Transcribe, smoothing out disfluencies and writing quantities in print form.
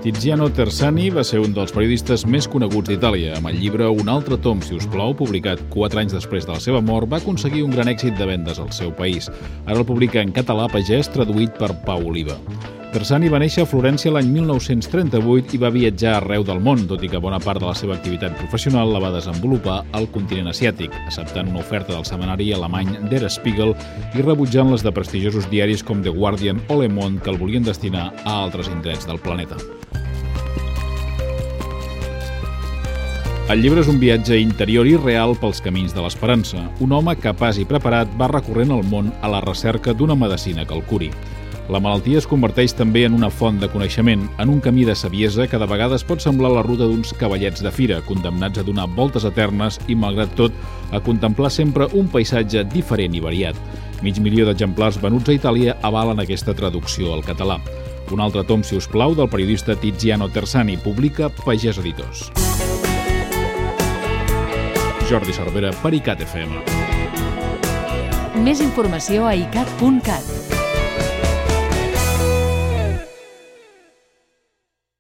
Tiziano Tersani va ser un dels periodistes més coneguts d'Itàlia. Amb el llibre Un altre tom, si us plau, publicat 4 anys després de la seva mort, va aconseguir un gran èxit de vendes al seu país. Ara el publica en català pagès, traduït per Pau Oliva. Tersani va néixer a Florència l'any 1938 i va viatjar arreu del món, tot i que bona part de la seva activitat professional la va desenvolupar al continent asiàtic, acceptant una oferta del setmanari alemany Der Spiegel i rebutjant les de prestigiosos diaris com The Guardian o Le Monde, que el volien destinar a altres indrets del planeta. El llibre és un viatge interior i real pels camins de l'esperança. Un home capaç i preparat va recorrent el món a la recerca d'una medicina que el curi. La malaltia es converteix també en una font de coneixement, en un camí de saviesa que de vegades pot semblar la ruta d'uns cavallets de fira, condemnats a donar voltes eternes i, malgrat tot, a contemplar sempre un paisatge diferent i variat. 500.000 d'exemplars venuts a Itàlia avalen aquesta traducció al català. Un altre tom, si us plau, del periodista Tiziano Tersani, publica Pagès Editors. Jordi Cervera per ICAT FM. Més informació a icat.cat.